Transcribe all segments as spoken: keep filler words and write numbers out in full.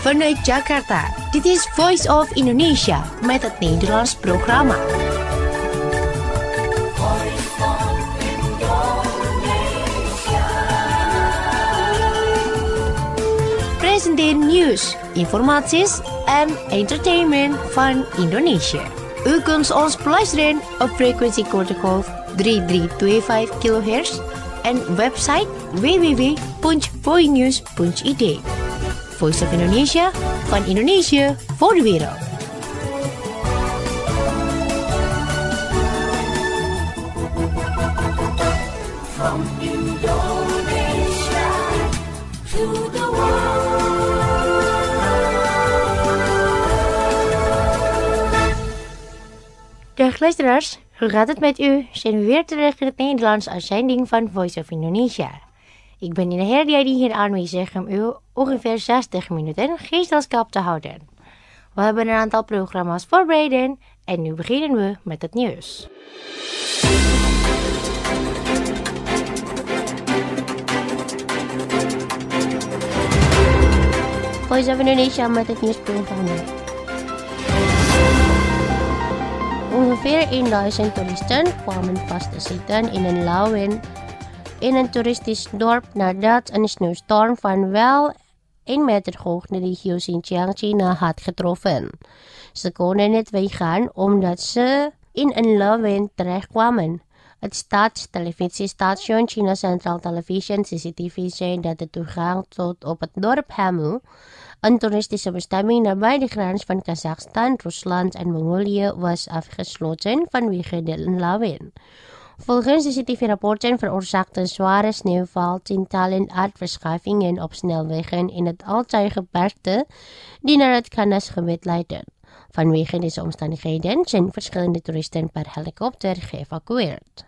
Vanuit Jakarta, dit is Voice of Indonesia met het Nederlands programma. Presenteer nieuws, informaties en entertainment van Indonesia. U kunt ons beluisteren op frequentie kortegolf drie drie twee vijf kilohertz en website w w w punt voinews punt i d. Voice of Indonesia, van Indonesië voor de wereld. From Indonesia to the world. Dag luisteraars, hoe gaat het met u? Zijn we weer terug in het Nederlands uitzending van Voice of Indonesia. Ik ben in de Herdia die hier aanwezig om u ongeveer zestig minuten gezelschap te houden. We hebben een aantal programma's voorbereid en nu beginnen we met het nieuws. Voice of Indonesia met het nieuwsprogramma. Ongeveer duizend toeristen kwamen vast te zitten in een lauwen in een toeristisch dorp nadat een sneeuwstorm van wel één meter hoog de regio Xinjiang, China had getroffen. Ze konden niet weggaan omdat ze in een lauwen terechtkwamen. Het staatstelevisieStation China Central Television C C T V zei dat de toegang tot op het dorp Hamu, een toeristische bestemming nabij de grens van Kazachstan, Rusland en Mongolië, was afgesloten vanwege de lawin. Volgens de C C T V-rapporten veroorzaakte zware sneeuwval tientallen aardverschuivingen op snelwegen in het Altai-gebergte die naar het Khanasgebied leidden. Vanwege deze omstandigheden zijn verschillende toeristen per helikopter geëvacueerd.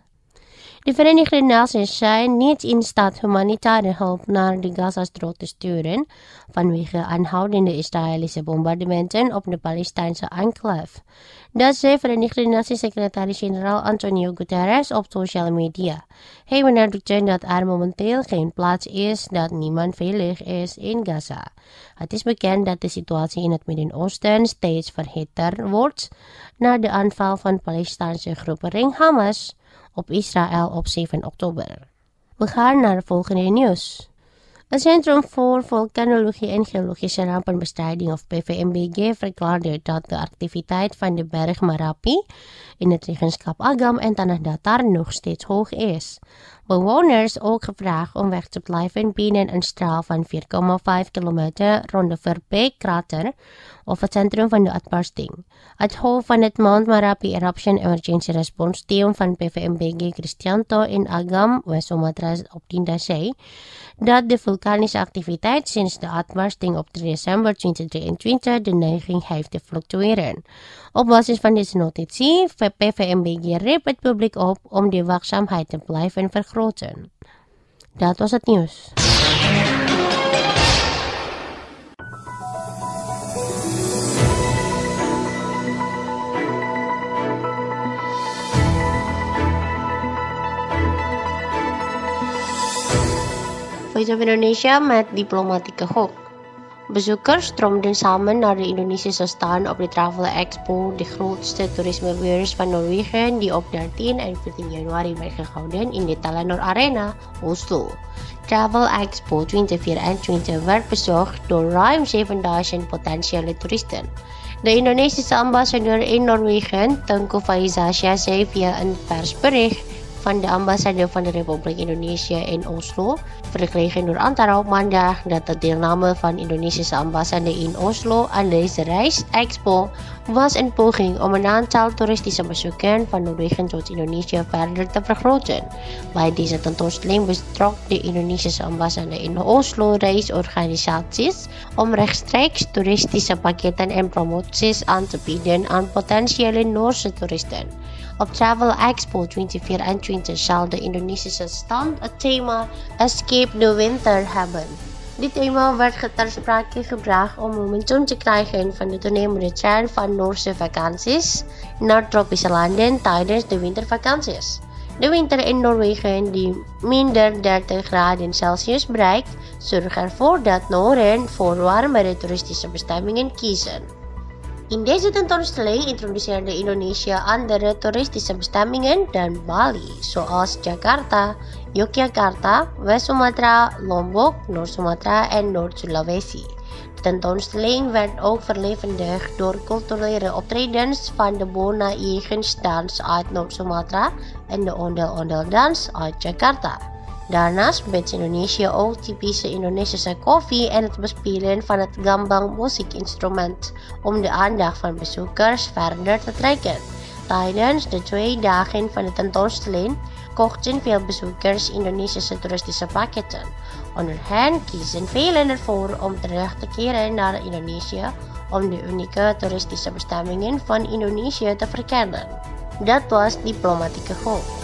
De Verenigde Naties zijn niet in staat humanitaire hulp naar de Gazastrook te sturen vanwege aanhoudende Israëlische bombardementen op de Palestijnse enclave. Dat zei Verenigde Naties secretaris-generaal Antonio Guterres op social media. Hij benadrukte dat er momenteel geen plaats is dat niemand veilig is in Gaza. Het is bekend dat de situatie in het Midden-Oosten steeds verhitter wordt na de aanval van Palestijnse groepering Hamas op Israël op zeven oktober. We gaan naar het volgende nieuws. Het Centrum voor Vulkanologie en Geologische Rampenbestrijding of P V M B G verklaarde dat de activiteit van de berg Marapi in het regenschap Agam en Tanah Datar nog steeds hoog is. Bewoners ook gevraagd om weg te blijven binnen een straal van vier komma vijf kilometer rond de Verbeek-krater of het centrum van de uitbarsting. Het hoofd van het Mount Marapi Eruption Emergency Response Team van P V M B G Cristianto in Agam, West-Sumatra opdiende zei dat de vulkanische activiteit sinds de uitbarsting op drie december tweeduizend drieëntwintig de neiging heeft te fluctueren. Op basis van deze notitie, P V M B G riep het publiek op om de waakzaamheid te blijven vergroten. Dat was het nieuws. Voice of Indonesia met diplomatieke hoek. Bezoekers stroomden samen naar de Indonesische stand op de Travel Expo, de grootste toerismebeurs van Noorwegen, die op dertien en veertien januari werd gehouden in de Telenor Arena, Oslo. Travel Expo twintig vierentwintig werd bezocht door ruim zevenduizend potentiële toeristen. De Indonesische ambassadeur in Noorwegen, Tengku Faizasyah, zei via een persbericht van de ambassade van de Republiek Indonesië in Oslo, verkregen door Antara op maandag, dat de deelname van Indonesische ambassade in Oslo aan deze reis Expo was een poging om een aantal toeristische bezoeken van Noorwegen tot Indonesië verder te vergroten. Bij deze tentoonstelling betrok de Indonesische ambassade in Oslo reisorganisaties om rechtstreeks toeristische pakketten en promoties aan te bieden aan potentiële Noorse toeristen. Op Travel Expo twintig vierentwintig zal de Indonesische stand het thema Escape the Winter hebben. Dit thema werd ter sprake gebracht om momentum te krijgen van de toenemende trend van Noorse vakanties naar tropische landen tijdens de wintervakanties. De winter in Noorwegen, die minder dertig graden Celsius bereikt, zorgt ervoor dat Noren voor warmere toeristische bestemmingen kiezen. In deze tentoonstelling introduceerde Indonesië andere toeristische bestemmingen dan Bali, zoals Jakarta, Yogyakarta, West-Sumatra, Lombok, Noord-Sumatra en Noord-Sulawesi. De tentoonstelling werd ook verlevendigd door culturele optredens van de Bona-Yegens-dans uit Noord-Sumatra en de ondel-ondel-dans uit Jakarta. Daarnaast biedt Indonesië ook typische Indonesische koffie en het bespelen van het gambang muziekinstrument om de aandacht van bezoekers verder te trekken. Tijdens de twee dagen van de tentoonstelling kochten veel bezoekers Indonesische toeristische pakketten. Onder hen kiezen velen ervoor om terug te keren naar Indonesië om de unieke toeristische bestemmingen van Indonesië te verkennen. Dat was Diplomatieke Golf.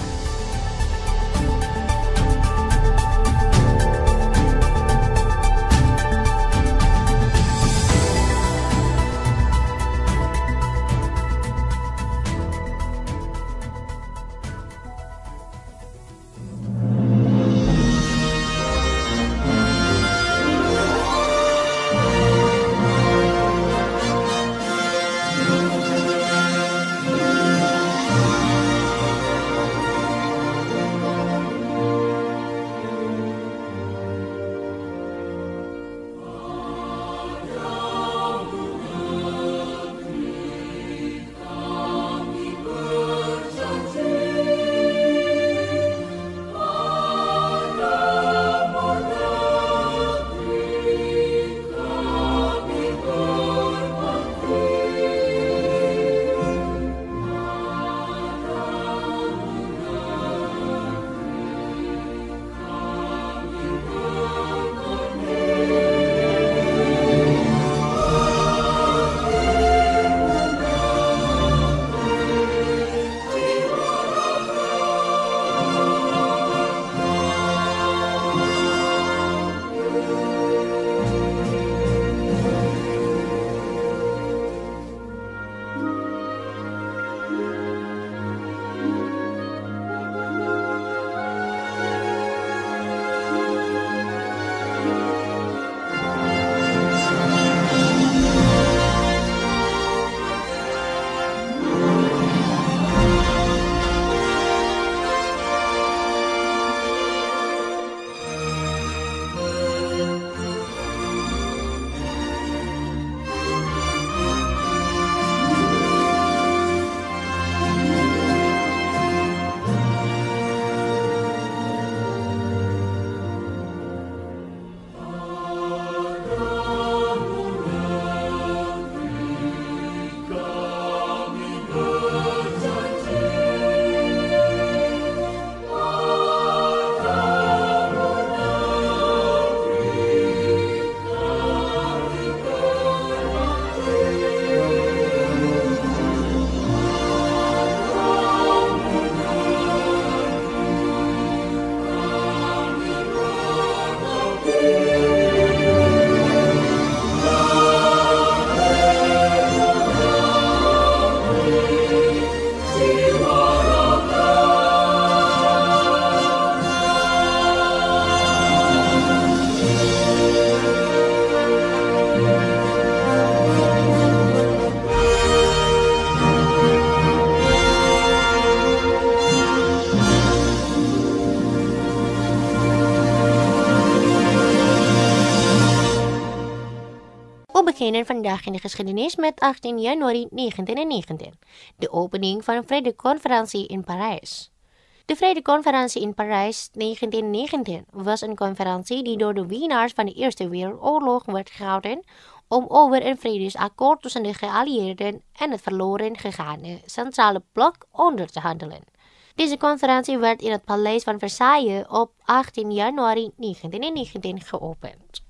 We beginnen vandaag in de geschiedenis met achttien januari negentienhonderdnegentien, de opening van een vredeconferentie in Parijs. De Vredeconferentie in Parijs negentien negentien was een conferentie die door de winnaars van de Eerste Wereldoorlog werd gehouden om over een vredesakkoord tussen de geallieerden en het verloren gegaane centrale blok onder te handelen. Deze conferentie werd in het Paleis van Versailles op achttien januari negentien negentien geopend.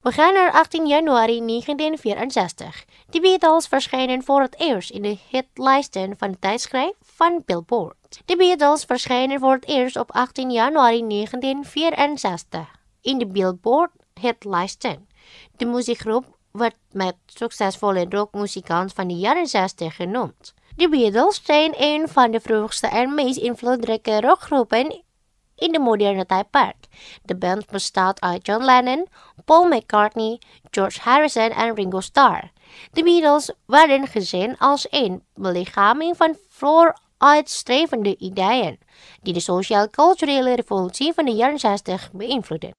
gaan naar achttien januari negentien vierenzestig. De Beatles verschijnen voor het eerst in de hitlijsten van het tijdschrift van Billboard. De Beatles verschijnen voor het eerst op achttien januari negentien vierenzestig in de Billboard hitlijsten. De muziekgroep werd met succesvolle rockmuzikant van de jaren zestig genoemd. De Beatles zijn een van de vroegste en meest invloedrijke rockgroepen in de moderne tijdperk. De band bestaat uit John Lennon, Paul McCartney, George Harrison en Ringo Starr. De Beatles werden gezien als een belichaming van vooruitstrevende ideeën, die de sociaal-culturele revolutie van de jaren zestig beïnvloedden.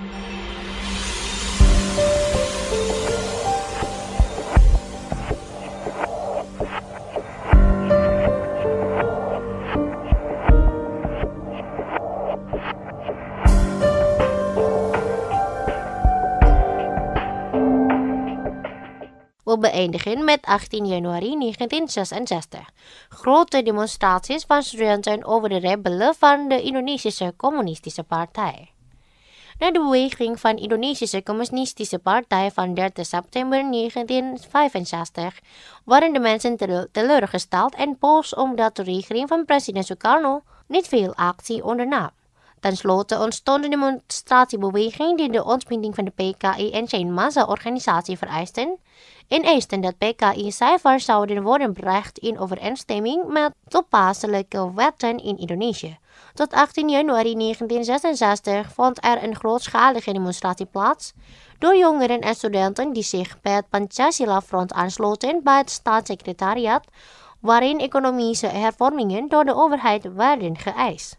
We beëindigen met achttien januari negentien zesenzestig. Grote demonstraties van studenten over de rebellen van de Indonesische Communistische Partij. Na de beweging van Indonesische Communistische Partij van dertig september negentien vijfenzestig waren de mensen teleurgesteld en boos omdat de regering van president Sukarno niet veel actie ondernam. Ten slotte ontstond een demonstratiebeweging die de ontbinding van de P K I en zijn massa-organisatie vereisten en eisten dat P K I-cijfers zouden worden bereikt in overeenstemming met toepasselijke wetten in Indonesië. Tot achttien januari negentien zesenzestig vond er een grootschalige demonstratie plaats door jongeren en studenten die zich bij het Pancasila-front aansloten bij het staatssecretariaat, waarin economische hervormingen door de overheid werden geëist.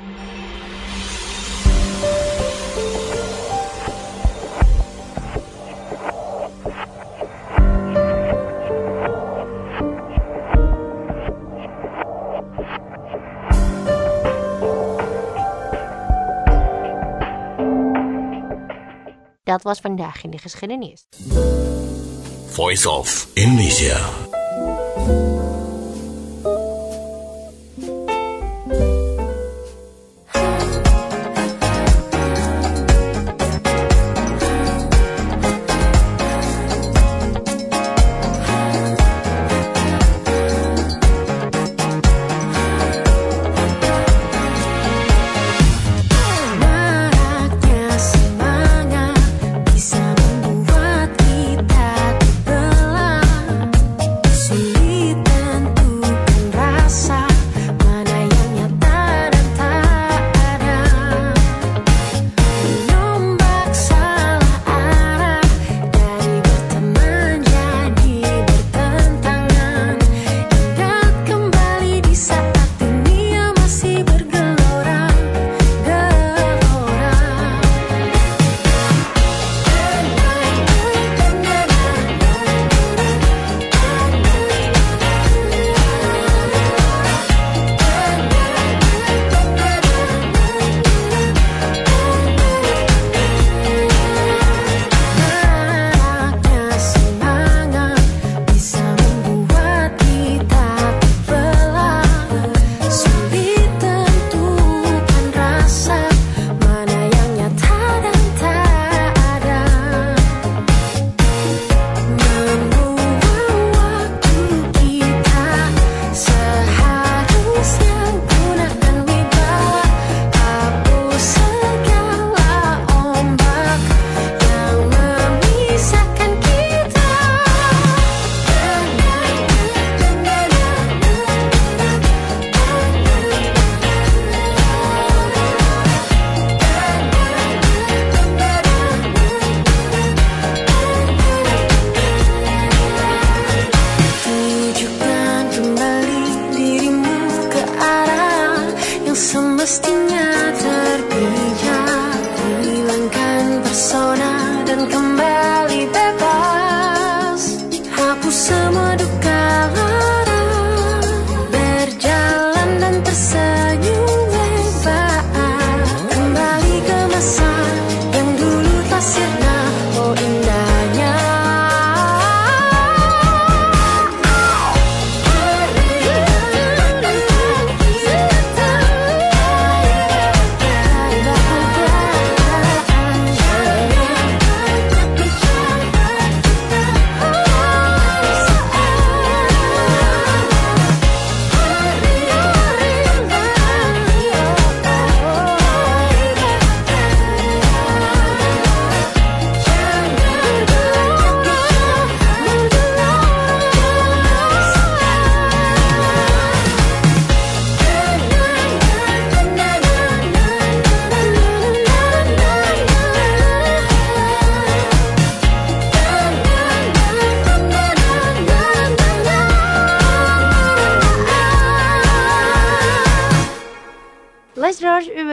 Dat was vandaag in de geschiedenis. Voice of Indonesia.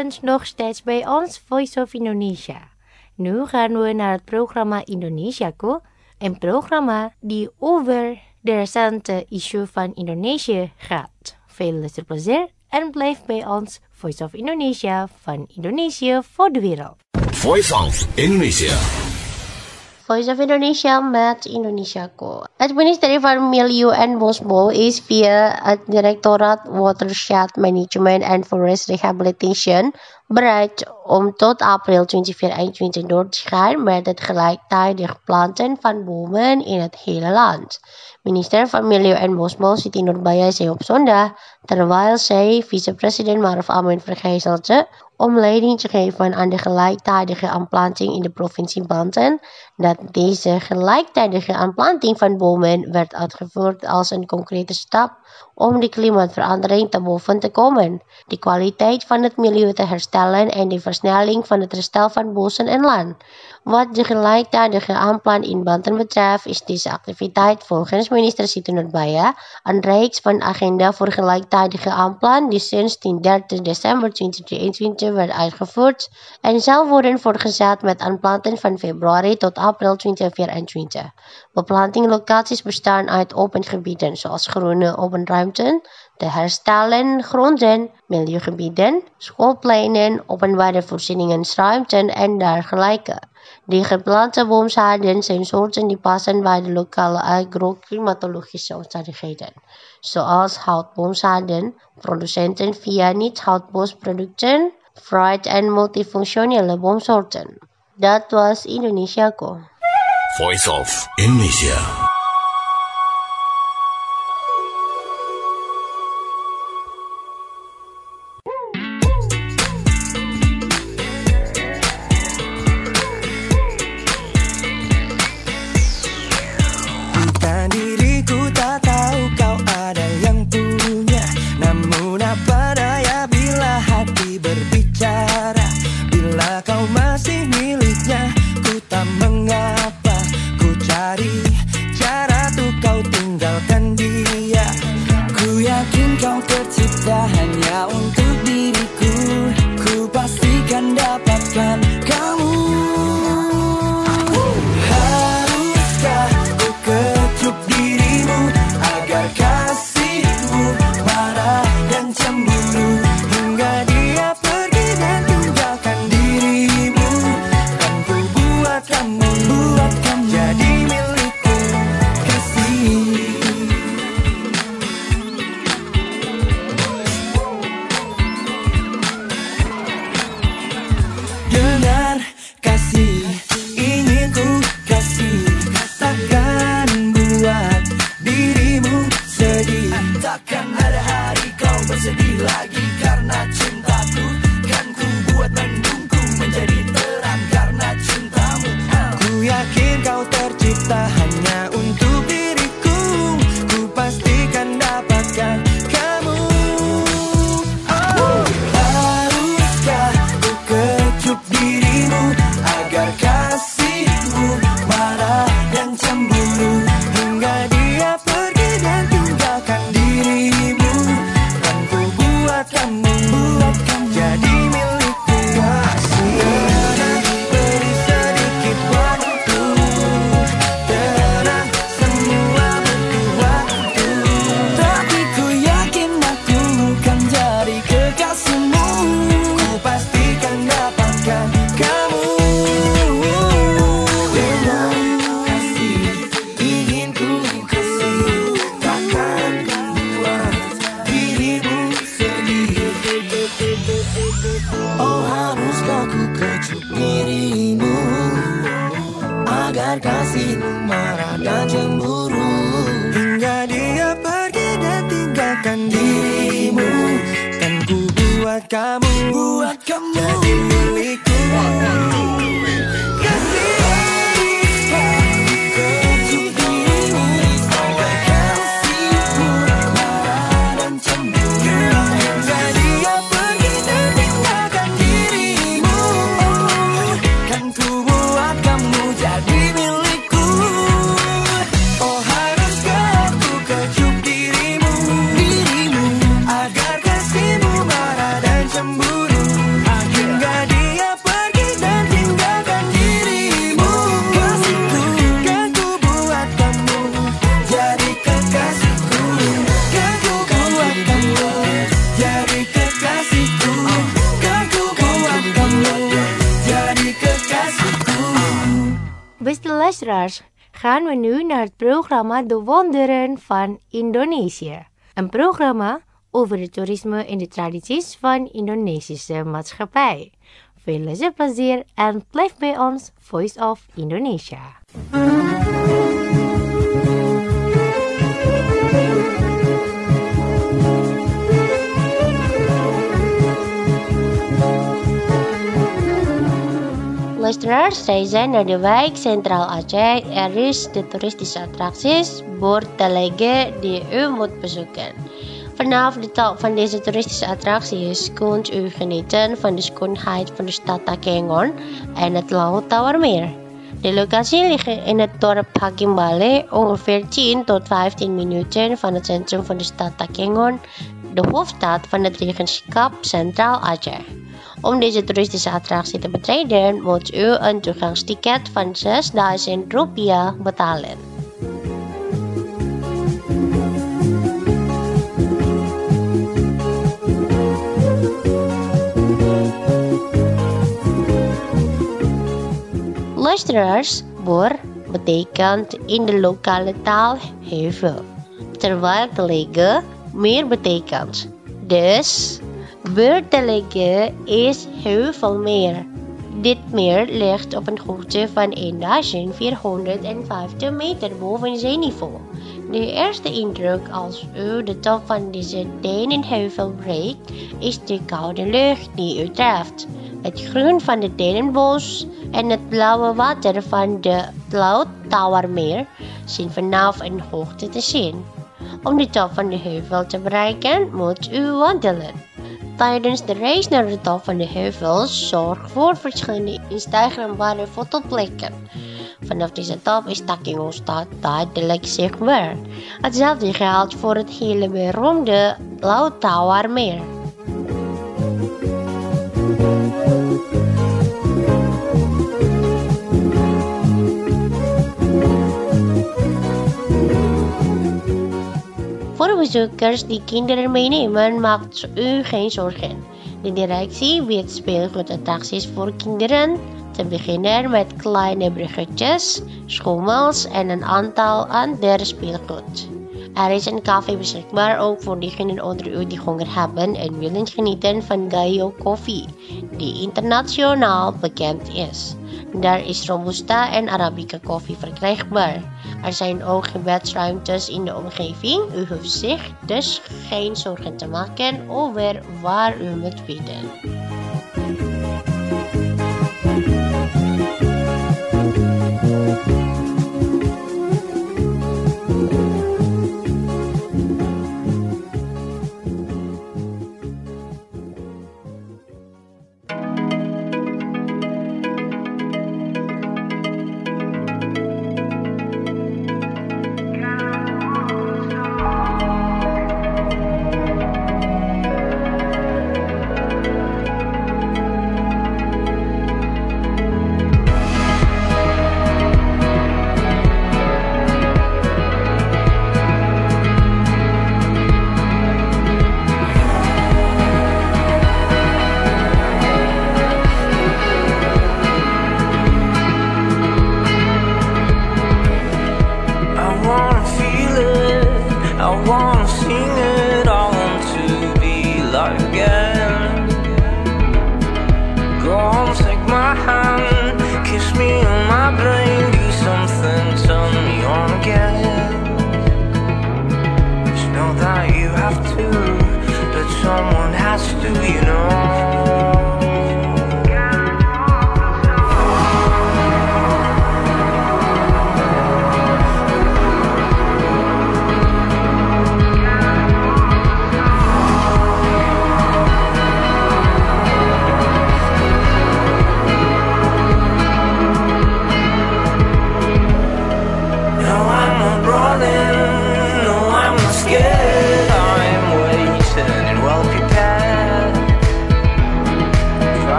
luistert nog steeds bij ons Voice of Indonesia. Nu gaan we naar het programma Indonesiaku, een programma die over de recente issue van Indonesië gaat. Veel luisterplezier en blijf bij ons Voice of Indonesia van Indonesië voor de wereld. Voice of Indonesia. Voice of Indonesia met Indonesiaku. Het ministerie van Milieu en Bosbol is via het Directoraat Watershed Management and Forest Rehabilitation bereid om tot april tweeduizend vierentwintig door te gaan met het gelijktijdig planten van bomen in het hele land. Minister van Milieu en Bosbol Siti Nurbaya zei op zondag, terwijl zij vicepresident Maruf Amin vergezelde om leiding te geven aan de gelijktijdige aanplanting in de provincie Banten, dat deze gelijktijdige aanplanting van bomen werd uitgevoerd als een concrete stap om de klimaatverandering te boven te komen, de kwaliteit van het milieu te herstellen en de versnelling van het herstel van bossen en land. Wat de gelijktijdige aanplant in Banten betreft, is deze activiteit volgens minister Siti Nurbaya een reeks van agenda voor gelijktijdige aanplant die sinds dertig december tweeduizend drieëntwintig werd uitgevoerd en zal worden voortgezet met aanplanten van februari tot april tweeduizend vierentwintig. Beplantinglocaties bestaan uit open gebieden zoals groene open ruimten, te herstellen gronden, milieugebieden, schoolpleinen, openbare voorzieningsruimten en dergelijke. De geplante boomzaden zijn soorten die passen bij de lokale agro-klimatologische omstandigheden, zoals houtboomzaden, producenten via niet-houtbosproducten, fruit- en multifunctionele boomsoorten. Dat was Indonesiaku. Voice of Indonesia. Dirimu agar kasihmu marah dan cemburu. Luisteraars, gaan we nu naar het programma De Wonderen van Indonesië. Een programma over het toerisme en de tradities van Indonesische maatschappij. Veel luisterplezier en blijf bij ons Voice of Indonesia. Luisteraars, reizen naar de wijk Centraal Aceh. Er is de toeristische attracties Bor Telege die u moet bezoeken. Vanaf de top van deze toeristische attracties kunt u genieten van de schoonheid van de stad Takengon en het Laut-Tawarmeer. De locatie ligt in het dorp Hakim Bale, ongeveer tien tot vijftien minuten van het centrum van de stad Takengon, de hoofdstad van het regentschap Centraal Aceh. Om deze toeristische attractie te betreden, moet u een toegangsticket van zesduizend rupiah betalen. Luisteraars, Bor betekent in de lokale taal heuvel, terwijl Telege meer betekent. Dus, Bor Telege is heuvelmeer. Dit meer ligt op een hoogte van eenduizend vierhonderdvijftig meter boven zeeniveau. De eerste indruk als u de top van deze denenheuvel bereikt, is de koude lucht die u treft. Het groen van het denenbos en het blauwe water van de Laut-Tawarmeer zijn vanaf een hoogte te zien. Om de top van de heuvel te bereiken, moet u wandelen. Tijdens de reis naar de top van de heuvel zorg voor verschillende instagrambare fotoplekken. Vanaf deze top is Takengon-stad duidelijk zichtbaar. Hetzelfde geldt voor het hele beroemde Laut-Tawarmeer. Voor bezoekers die kinderen meenemen, maakt u geen zorgen. De directie biedt speelgoedattracties voor kinderen, te beginnen met kleine bruggetjes, schommels en een aantal andere speelgoed. Er is een café beschikbaar ook voor diegenen onder u die honger hebben en willen genieten van Gayo koffie, die internationaal bekend is. Daar is Robusta en Arabica koffie verkrijgbaar. Er zijn ook gebedsruimtes in de omgeving. U hoeft zich dus geen zorgen te maken over waar u moet bidden.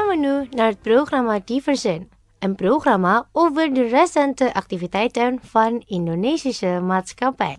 we nu naar het programma Diversen. Een programma over de recente activiteiten van Indonesische maatschappij.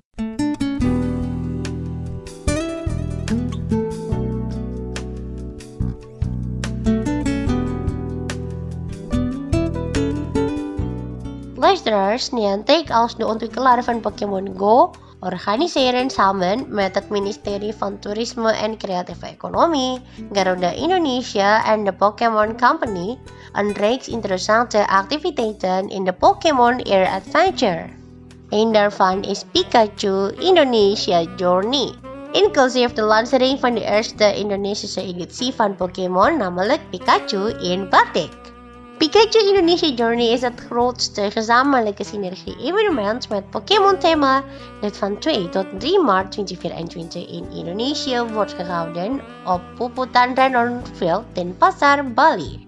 Luisteraars, Niantic als de ontwikkelaar van Pokémon Go organiseren samen met het ministerie van Toerisme en Creatieve Economie, Garuda Indonesia en de Pokémon Company een reeks interessante activiteiten in de Pokémon Air Adventure. Een daarvan is Pikachu Indonesia Journey, inclusief de lancering van de eerste Indonesische editie van Pokémon, namelijk Pikachu in Batik. Pikachu Indonesia Journey is het grootste gezamenlijke synergie-evenement met Pokémon-thema dat van twee tot drie maart tweeduizend vierentwintig in Indonesië wordt gehouden op Puputan Renonfield, Denpasar, Bali.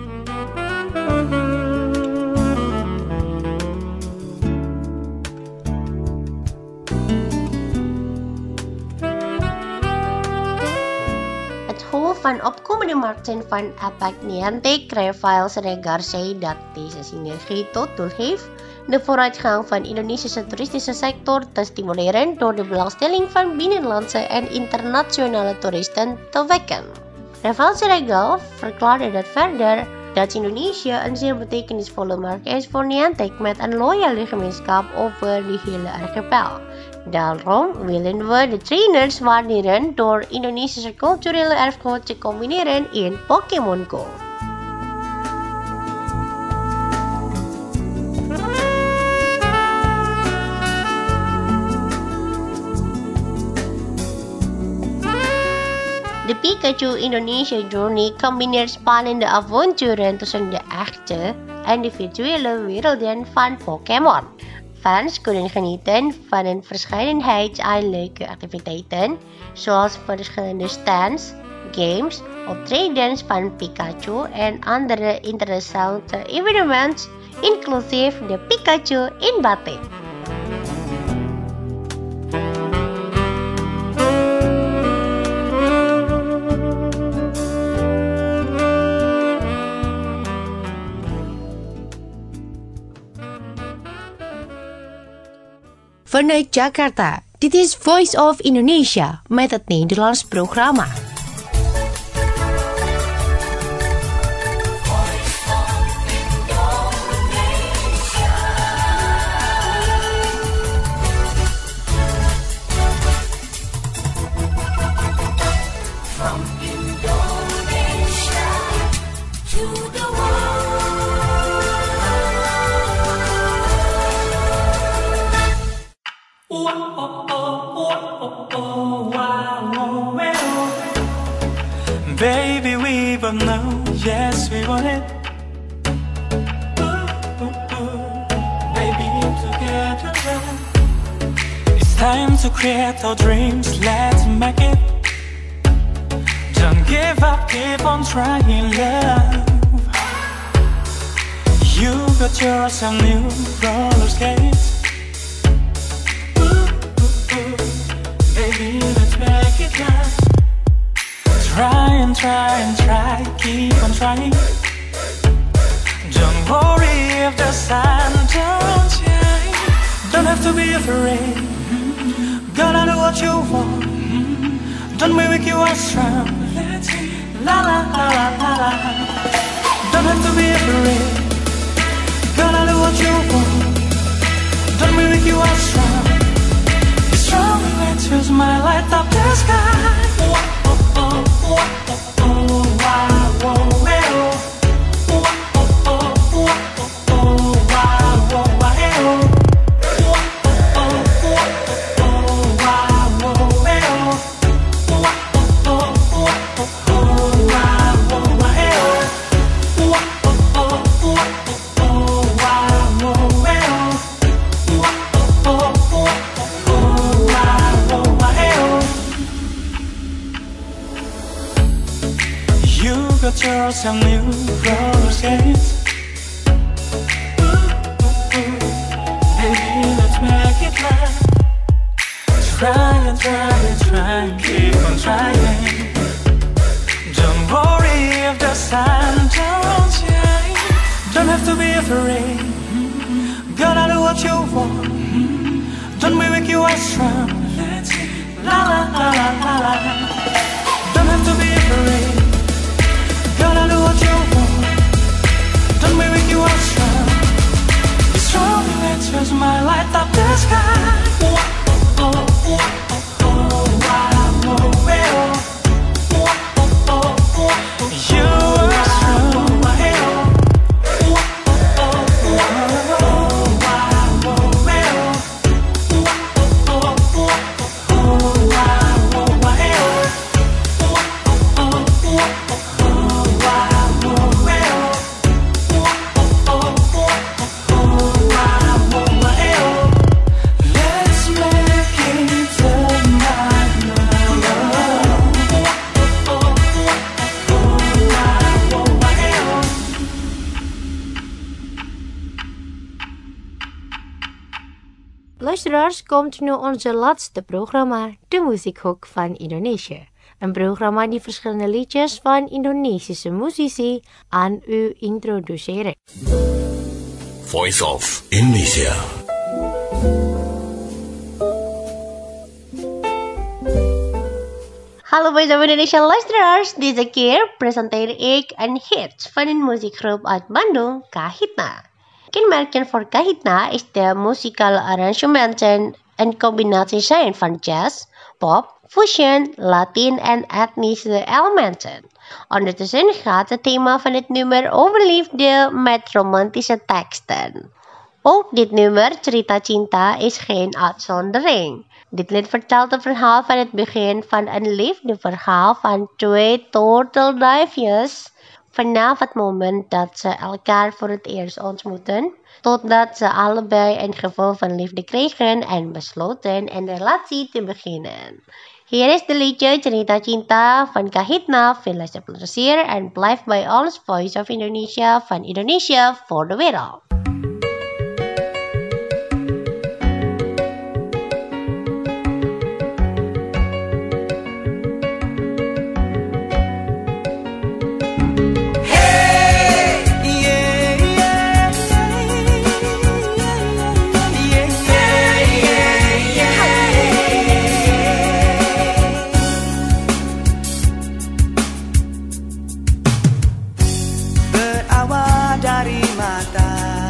Van opkomende markten van APEC Niantic, Rafael Siregar zei dat deze synergie tot doel heeft de vooruitgang van de Indonesische toeristische sector te stimuleren door de belangstelling van binnenlandse en internationale toeristen te wekken. Rafael Siregar verklaarde dat verder dat Indonesië een zeer betekenisvolle markt is voor Niantic met een loyale gemeenschap over de hele archipel. Daarom willen we de trainers waarderen door Indonesische culturele erfgoed te combineren in Pokémon Go. De Pikachu Indonesia Journey combineert spannende avonturen tussen de echte en de virtuele werelden van Pokémon. Fans kunnen genieten van een verscheidenheid aan leuke activiteiten, zoals verschillende stands, games, optredens van Pikachu en andere interessante evenementen, inclusief de Pikachu in Batik. Vanuit Jakarta, dit is Voice of Indonesia met het Nederlands programma. From Indonesia to the baby, we both know, yes, we want it. Ooh, ooh, ooh. Baby, together. It's time to create our dreams, let's make it. Don't give up, keep on trying, love. You got yourself new roller skates. Ooh, ooh, ooh. Baby, let's make it last. Try and try and try, keep on trying. Don't worry if the sun don't shine. Don't have to be afraid. Gotta do what you want. Don't be weak, you are strong. La la la la la la. Don't have to be afraid. Gotta do what you want. Don't be weak, you are strong. Be strong and choose my light up the sky. Some new roller skates. Ooh, ooh, ooh. Baby, let's make it last. Try and try and try and keep on trying. Don't worry if of the sun, don't change. Don't have to be afraid. Gotta do what you want. Don't be weak, you are strong. La la la la la la. Don't have to be afraid. Gotta do what you want. Don't be weak, you are strong. Be strong, let's use my light up the sky. Oh, oh, oh, oh, oh, oh, wow, oh, well. Oh, oh, oh, oh, you are strong. Luisteraars, komt nu onze laatste programma, de Muziekhoek van Indonesië. Een programma die verschillende liedjes van Indonesische muzici aan u introduceren. Voice of Indonesia. Hallo Voice of Indonesia luisteraars, deze keer presenteer ik een hit van een muziekgroep uit Bandung, Kahitna. Kenmerkend voor Kahitna is de muzikale arrangementen een combinatie zijn van jazz, pop, fusion, Latin en etnische elementen. Ondertussen gaat het thema van het nummer over liefde met romantische teksten. Ook dit nummer, Cerita Cinta, is geen uitzondering. Dit lied vertelt het verhaal van het begin van een liefdeverhaal van twee turtelduifjes. Vanaf het moment dat ze elkaar voor het eerst ontmoeten, totdat ze allebei een gevoel van liefde kregen en besloten een relatie te beginnen. Hier is de liedje Cerita Cinta van Kahitna. Veel luisterplezier en blijf bij ons Voice of Indonesia van Indonesia voor de wereld. Berawal dari mata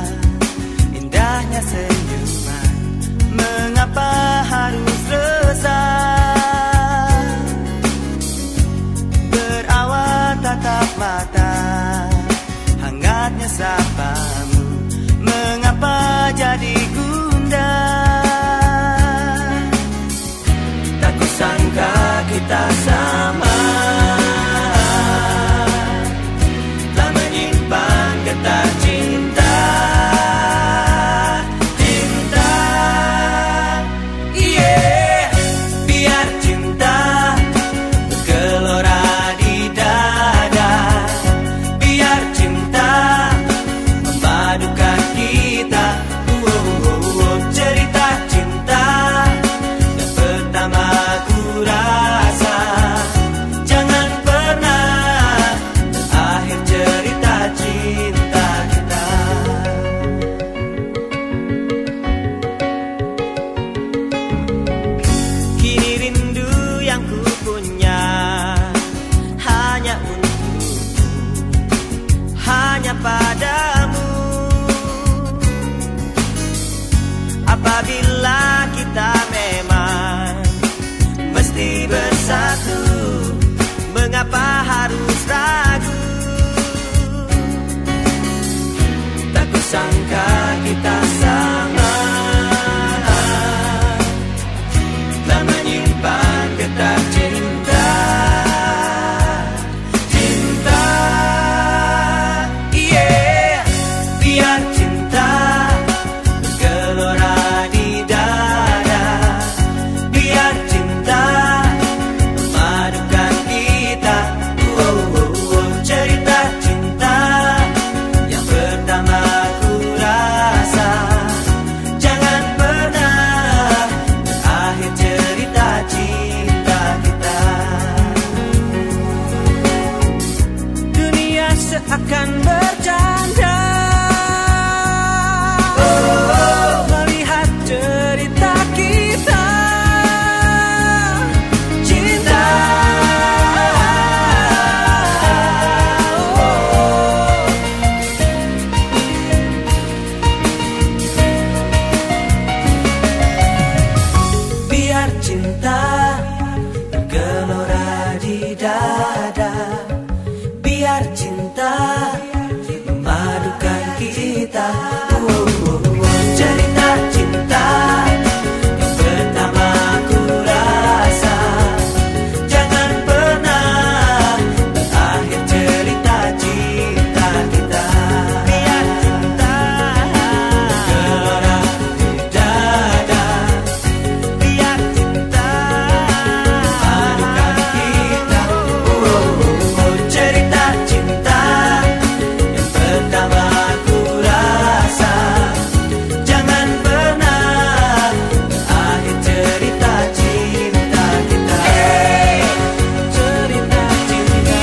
dada, biar cinta memadukan kita. Oh, oh, oh. Cerita cinta yang pertama ku rasa, jangan pernah berakhir cerita cinta kita. Biar cinta gelora di dada, biar cinta memadukan kita. Oh, oh, oh. Cerita cinta yang pertama ku rasa, jangan pernah berakhir cerita cinta kita. Cerita cinta.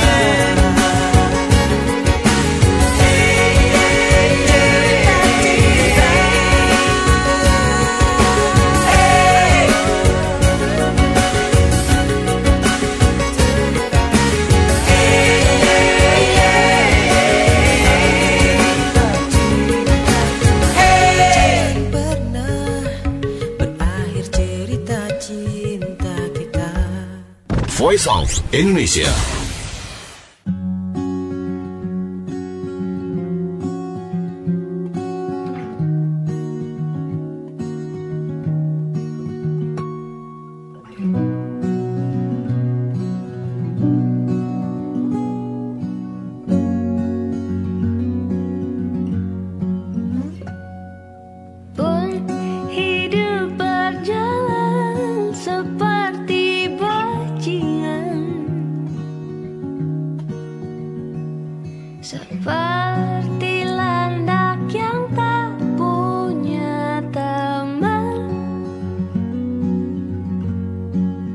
Pernah berakhir cerita cinta kita. Voice of Indonesia. Pun hidup berjalan seperti bajingan, seperti landak yang tak punya teman.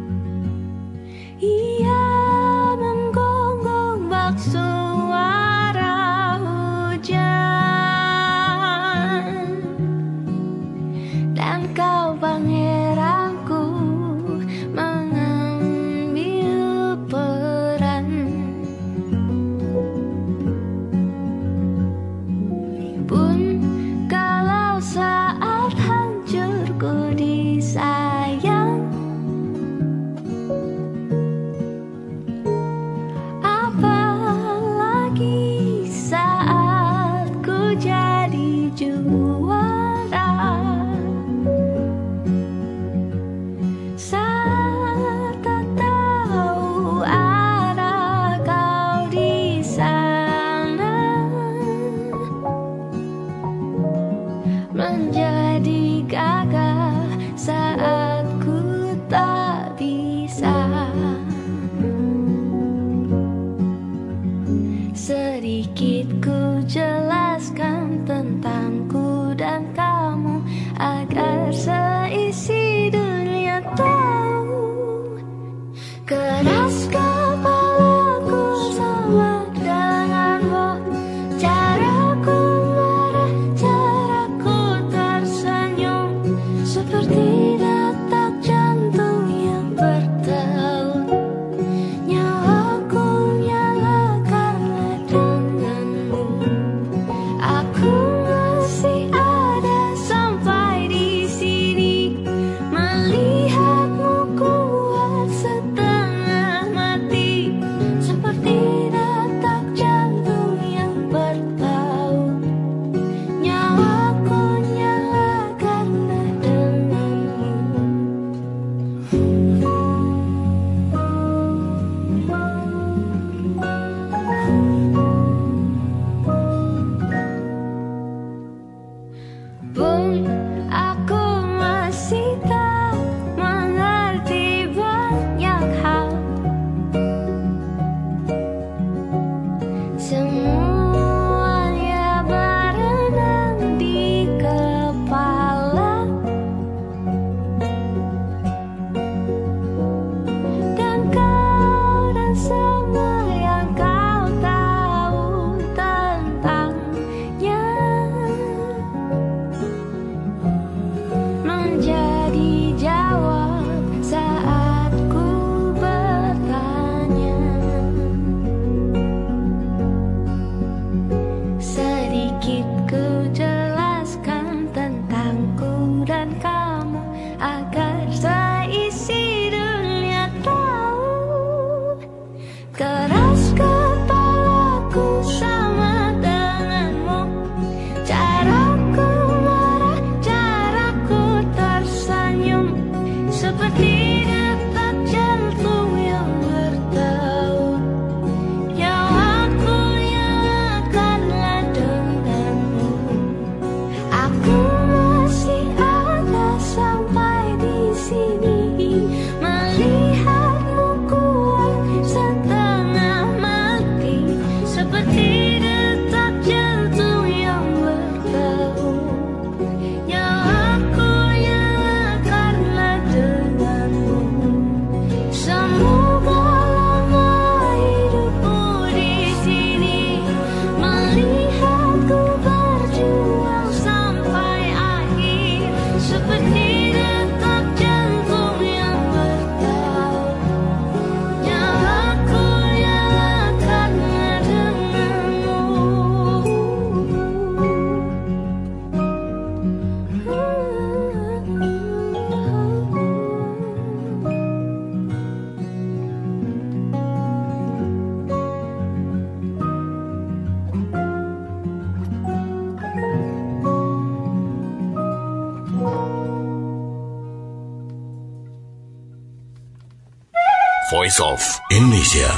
Voice of Indonesia.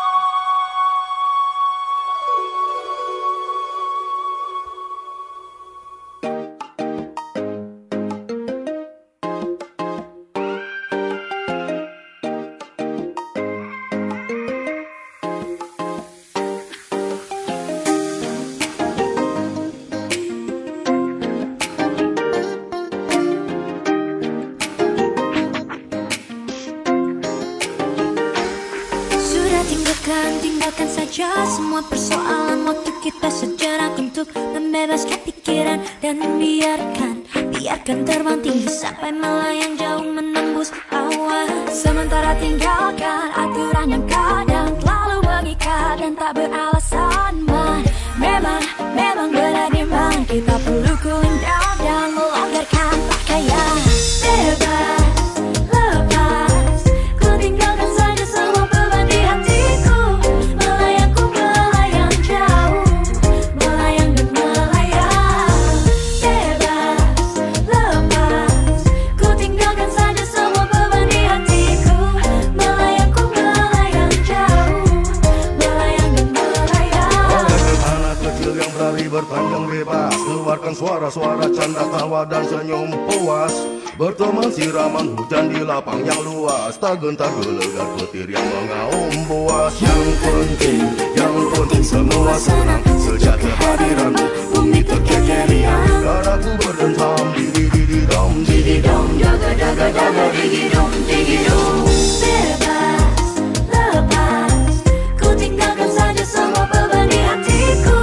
Tinggalkan saja semua persoalan, waktu kita sejenak untuk membebaskan pikiran dan biarkan, biarkan terbang tinggi sampai melayang jauh menembus awan. Sementara tinggalkan aturan yang kadang terlalu mengikat dan tak beralasan. Man, memang, memang berimbang, kita perlu cooling down dan melonggarkan pakaian. Bebas, lepas, ku tinggalkan saja semua beban di hatiku. Bertanjang bebas, keluarkan suara-suara canda tawa dan senyum puas. Berteman siraman hujan di lapang yang luas, tak gentar gelegar petir yang mengaum buas. Yang penting, yang penting semua senang sejak kehadiranmu, bumi terkekerian. Dadaku berdentam, didi-didi-dom, didi-dom, jaga-jaga-jaga, didi-dom, didi-dom. Bebas, lepas, ku tinggalkan saja semua beban di hatiku.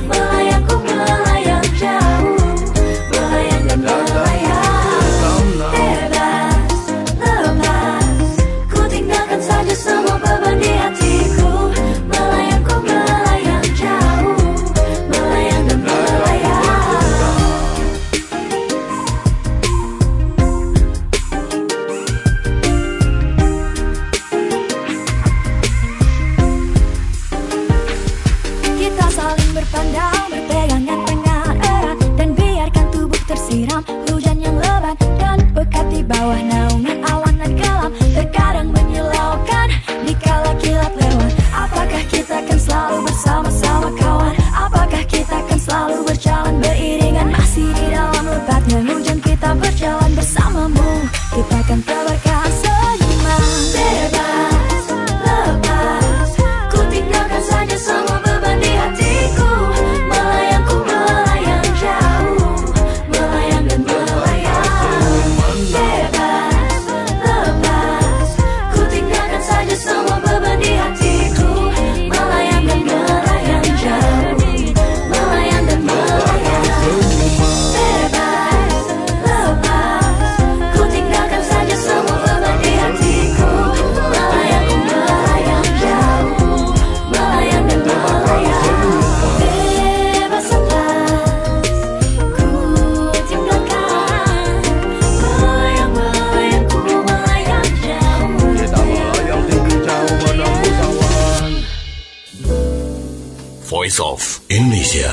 Voice of Indonesia.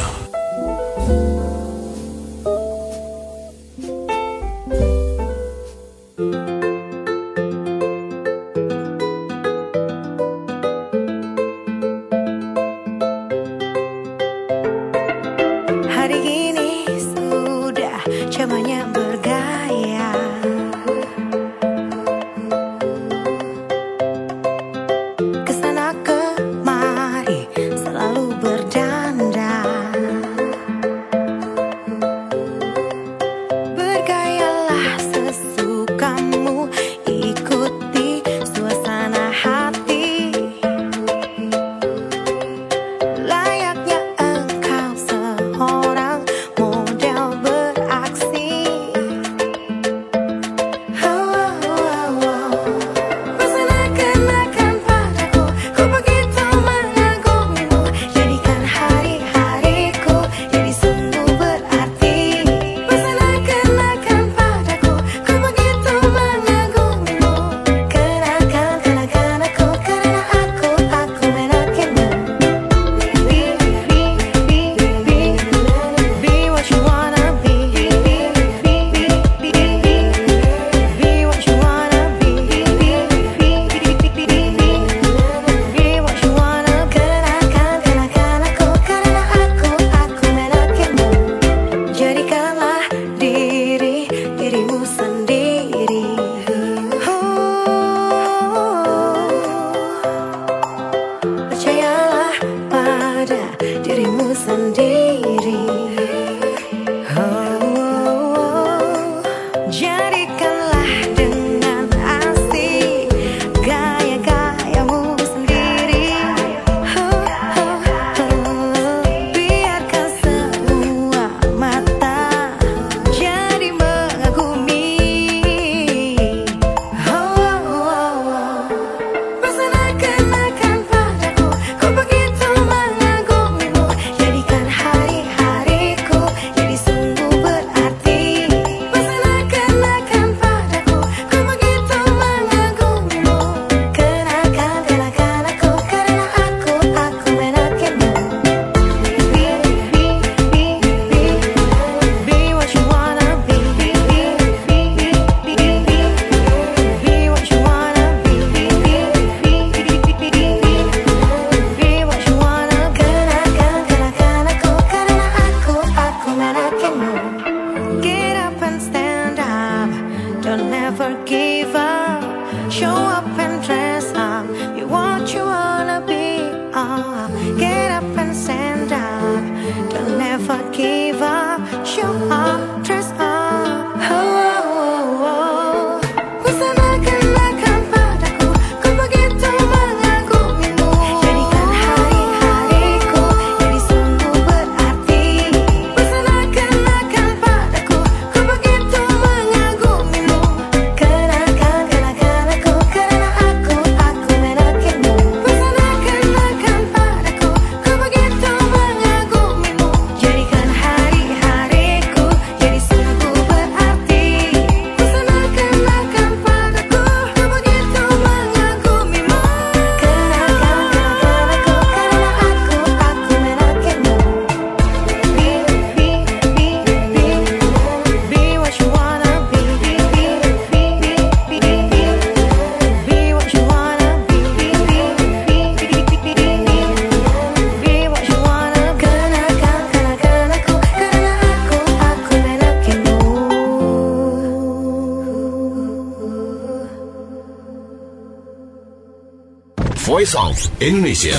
Hari ini sudah cobanya bergaya, kesana kemari selalu berdandan. Voice of Indonesia.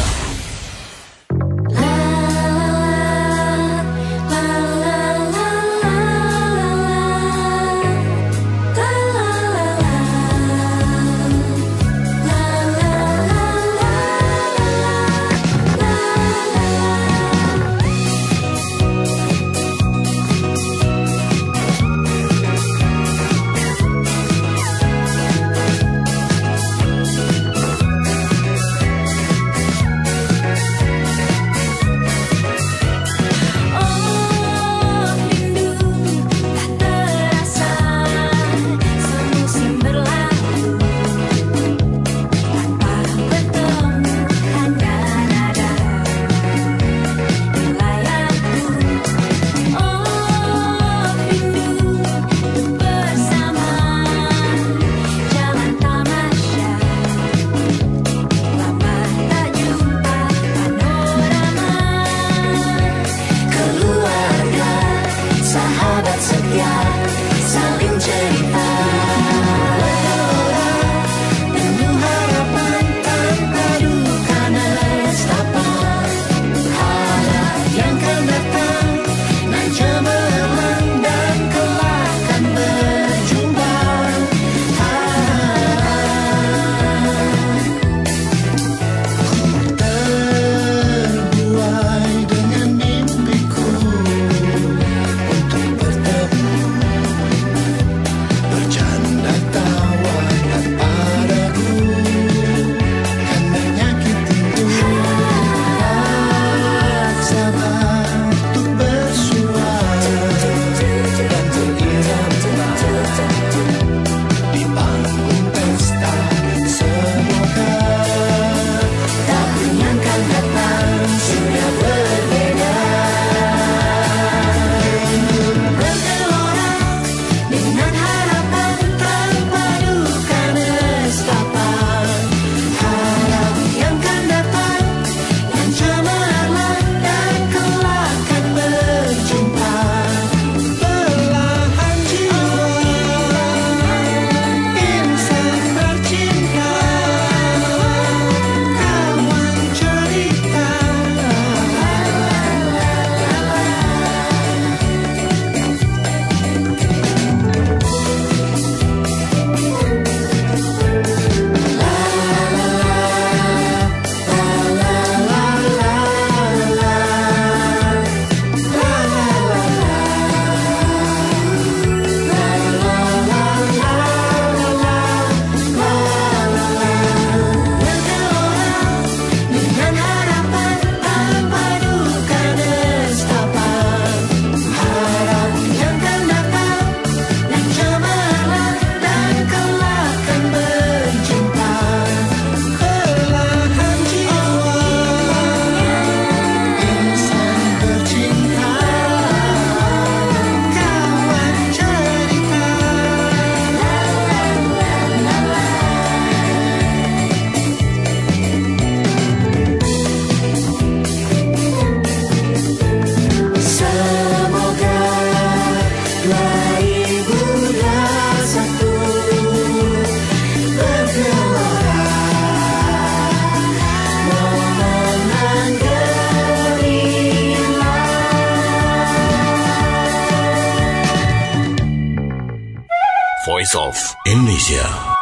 Voice of Indonesia.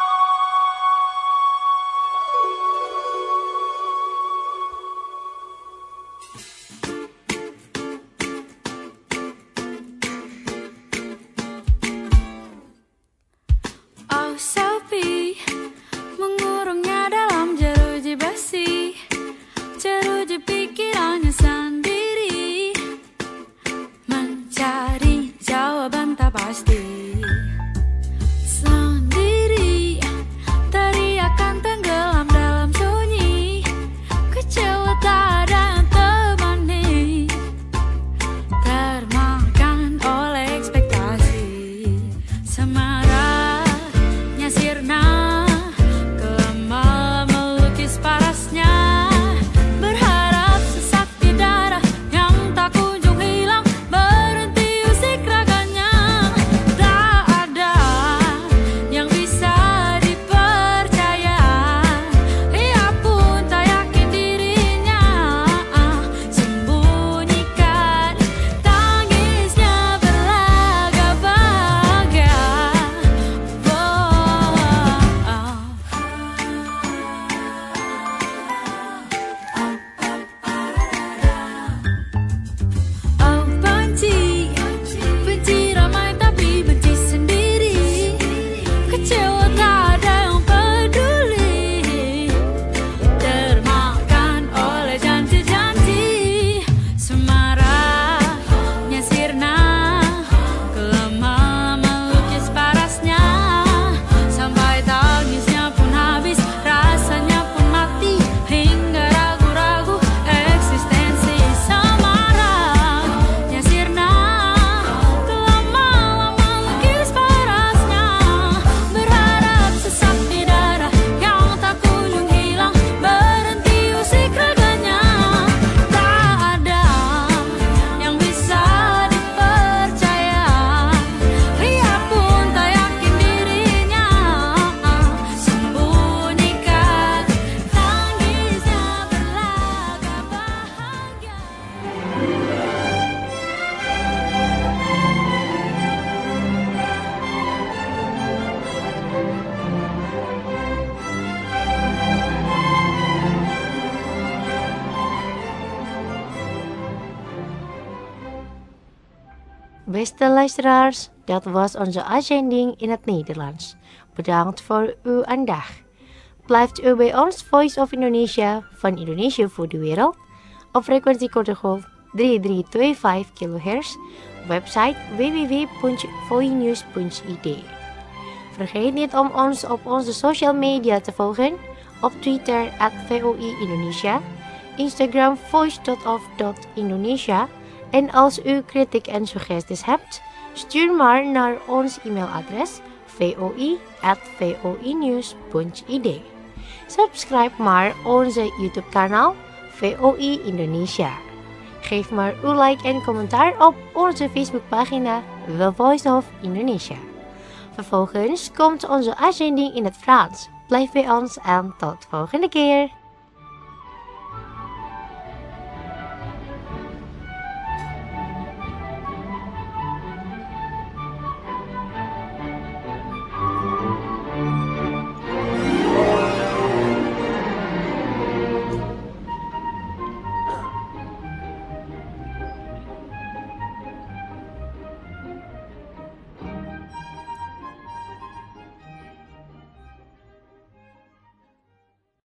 Oh Selfie, mengurungnya dalam jeruji besi, jeruji pikirannya sendiri, mencari jawaban tak pasti sendiri. Beste luisteraars, dat was onze uitzending in het Nederlands. Bedankt voor uw aandacht. Blijft u bij ons Voice of Indonesia van Indonesia voor de wereld op frequentie korte golf drie drie twee vijf kilohertz, website w w w punt voinews punt i d. Vergeet niet om ons op onze social media te volgen, op Twitter at V O I Indonesia, Instagram voice dot of dot indonesia en als u kritiek en suggesties hebt, stuur maar naar ons e-mailadres voi at voinews punt i d. Subscribe maar onze YouTube kanaal V O I Indonesia. Geef maar uw like en commentaar op onze Facebookpagina The Voice of Indonesia. Vervolgens komt onze uitzending in het Frans. Blijf bij ons en tot volgende keer.